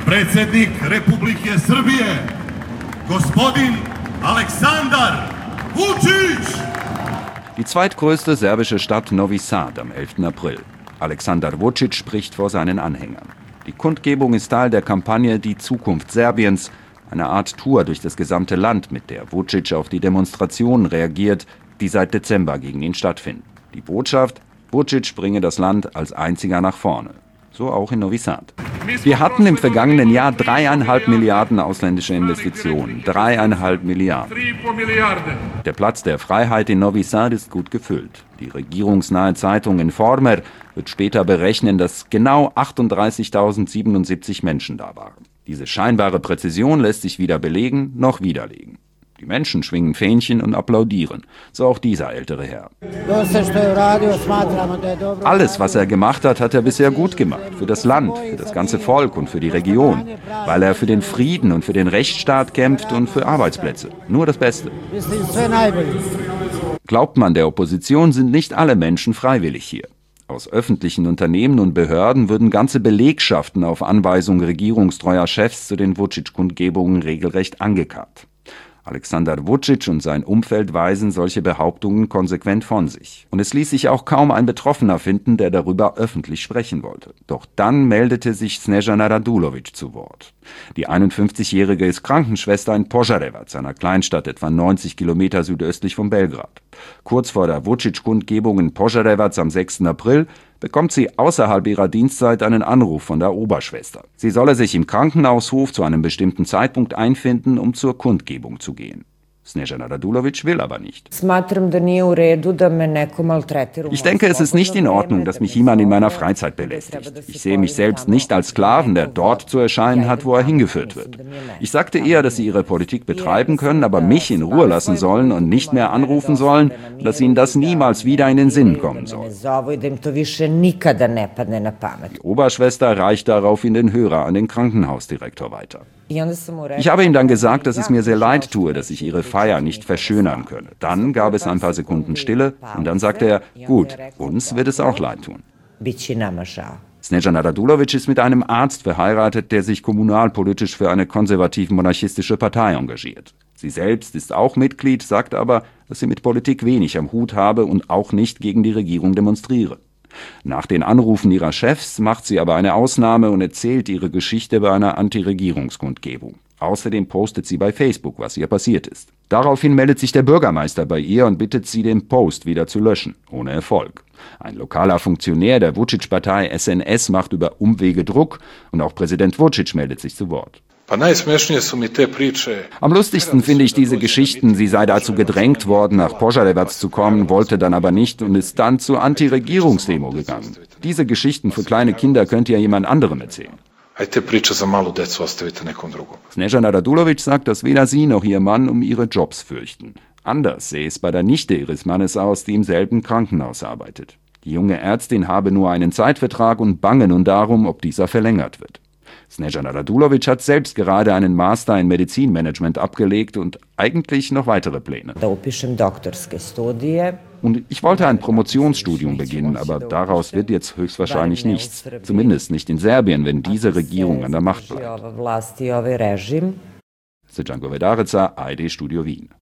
Predsjednik Republike Srbije, gospodin Aleksandar Vučić. Die zweitgrößte serbische Stadt Novi Sad am 11. April. Aleksandar Vučić spricht vor seinen Anhängern. Die Kundgebung ist Teil der Kampagne Die Zukunft Serbiens, eine Art Tour durch das gesamte Land, mit der Vučić auf die Demonstrationen reagiert, die seit Dezember gegen ihn stattfinden. Die Botschaft: Vučić bringe das Land als einziger nach vorne. So auch in Novi Sad. Wir hatten im vergangenen Jahr 3,5 Milliarden ausländische Investitionen. 3,5 Milliarden. Der Platz der Freiheit in Novi Sad ist gut gefüllt. Die regierungsnahe Zeitung Informer wird später berechnen, dass genau 38.077 Menschen da waren. Diese scheinbare Präzision lässt sich weder belegen noch widerlegen. Die Menschen schwingen Fähnchen und applaudieren. So auch dieser ältere Herr. Alles, was er gemacht hat, hat er bisher gut gemacht. Für das Land, für das ganze Volk und für die Region. Weil er für den Frieden und für den Rechtsstaat kämpft und für Arbeitsplätze. Nur das Beste. Glaubt man der Opposition, sind nicht alle Menschen freiwillig hier. Aus öffentlichen Unternehmen und Behörden würden ganze Belegschaften auf Anweisung regierungstreuer Chefs zu den Vučić-Kundgebungen regelrecht angekarrt. Aleksandar Vučić und sein Umfeld weisen solche Behauptungen konsequent von sich. Und es ließ sich auch kaum ein Betroffener finden, der darüber öffentlich sprechen wollte. Doch dann meldete sich Snežana Radulović zu Wort. Die 51-Jährige ist Krankenschwester in Požarevac, einer Kleinstadt etwa 90 Kilometer südöstlich von Belgrad. Kurz vor der Vučić-Kundgebung in Požarevac am 6. April bekommt sie außerhalb ihrer Dienstzeit einen Anruf von der Oberschwester. Sie solle sich im Krankenhaushof zu einem bestimmten Zeitpunkt einfinden, um zur Kundgebung zu gehen. Snežana Radulović will aber nicht. Ich denke, es ist nicht in Ordnung, dass mich jemand in meiner Freizeit belästigt. Ich sehe mich selbst nicht als Sklaven, der dort zu erscheinen hat, wo er hingeführt wird. Ich sagte eher, dass sie ihre Politik betreiben können, aber mich in Ruhe lassen sollen und nicht mehr anrufen sollen, dass ihnen das niemals wieder in den Sinn kommen soll. Die Oberschwester reicht daraufhin den Hörer an den Krankenhausdirektor weiter. Ich habe ihm dann gesagt, dass es mir sehr leid tue, dass ich ihre Feier nicht verschönern könne. Dann gab es ein paar Sekunden Stille und dann sagte er: Gut, uns wird es auch leid tun. Snežana Radulović ist mit einem Arzt verheiratet, der sich kommunalpolitisch für eine konservativ-monarchistische Partei engagiert. Sie selbst ist auch Mitglied, sagt aber, dass sie mit Politik wenig am Hut habe und auch nicht gegen die Regierung demonstriere. Nach den Anrufen ihrer Chefs macht sie aber eine Ausnahme und erzählt ihre Geschichte bei einer Anti-Regierungskundgebung. Außerdem postet sie bei Facebook, was ihr passiert ist. Daraufhin meldet sich der Bürgermeister bei ihr und bittet sie, den Post wieder zu löschen, ohne Erfolg. Ein lokaler Funktionär der Vučić-Partei SNS macht über Umwege Druck und auch Präsident Vučić meldet sich zu Wort. Am lustigsten finde ich diese Geschichten, sie sei dazu gedrängt worden, nach Požarevac zu kommen, wollte dann aber nicht und ist dann zur Anti-Regierungsdemo gegangen. Diese Geschichten für kleine Kinder könnte ja jemand anderem erzählen. Snežana Radulović sagt, dass weder sie noch ihr Mann um ihre Jobs fürchten. Anders sähe es bei der Nichte ihres Mannes aus, die im selben Krankenhaus arbeitet. Die junge Ärztin habe nur einen Zeitvertrag und bange nun darum, ob dieser verlängert wird. Snežana Radulović hat selbst gerade einen Master in Medizinmanagement abgelegt und eigentlich noch weitere Pläne. Und ich wollte ein Promotionsstudium beginnen, aber daraus wird jetzt höchstwahrscheinlich nichts. Zumindest nicht in Serbien, wenn diese Regierung an der Macht bleibt. Srđan Govedarica, ARD Studio Wien.